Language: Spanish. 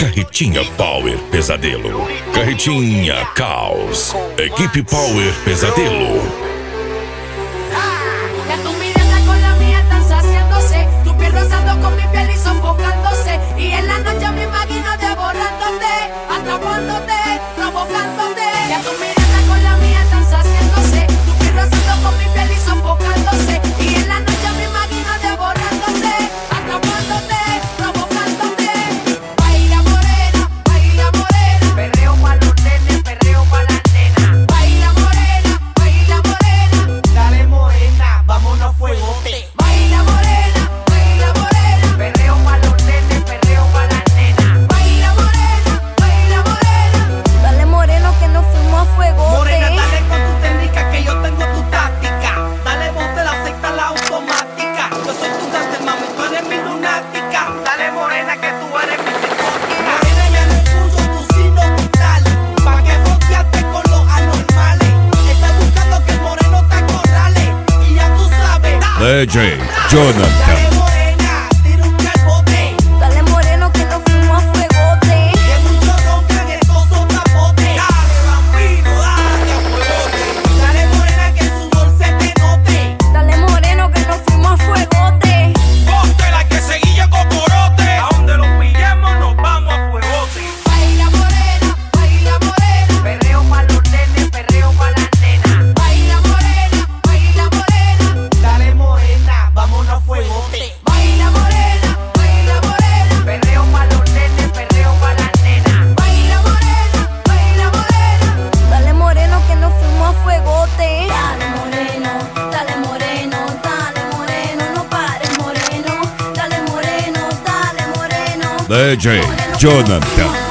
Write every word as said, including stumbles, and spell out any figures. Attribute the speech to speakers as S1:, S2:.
S1: Carretinha Power Pesadelo. Carretinha Caos. Equipe Power Pesadelo.
S2: Que tu mirada con la mía están saciándose, tu piel rozando con mi piel y sofocándose. Y en la noche me imagino devorándote, atrapándote, provocándote. Que tu mirada con la mía están saciándose, tu piel rozando con mi piel y sofocándose. Y en la noche me imagino devorándote, atrapándote, provocándote. Baila morena, baila morena, perreo pa' los nenes, perreo pa' las nenas. Baila morena, baila morena, dale morena, vámonos a fuegote. Baila morena, baila morena, perreo pa' los nenes, perreo pa' las nenas. Baila morena, baila morena,
S3: Dale moreno que nos fuimos a fuegote.
S4: Morena, dale con tu técnica que yo tengo tu táctica. Dale bote la secta, la automática. Yo soy tu gante, mami, tú eres mi lunática. Dale morena que tú eres mi psicótica. Morena, ya no escucho tu signo vital. Pa' que fronteaste con los anormales. Estás buscando que el moreno te acorrale. Y ya tú sabes.
S1: D J
S4: Dale
S1: Jonathan.
S4: morena, tira un calbote.
S3: Dale moreno que nos fuimos a fuegote.
S4: Que muchos roncan estos son capotes. Dale bambino, dale a fuegote. Dale morena que su sudor se te note.
S3: Dale moreno que nos fuimos a fuegote.
S4: Ponte la que seguilla cocorote. A donde los pillemos nos vamos a fuegote.
S2: baila morena, baila morena, perreo pa' los nenes, perreo pa' las nenas. Baila morena, baila morena,
S4: Dale morena, vámonos a fuegote.
S2: baila morena, baila morena, perreo pa' los nenes, perreo pa' las nenas. Baila morena, baila morena.
S3: Dale moreno que nos fuimos a fuegote. Dale moreno, dale moreno, dale moreno, no pares moreno. Dale moreno, dale moreno.
S1: D J Jonathan.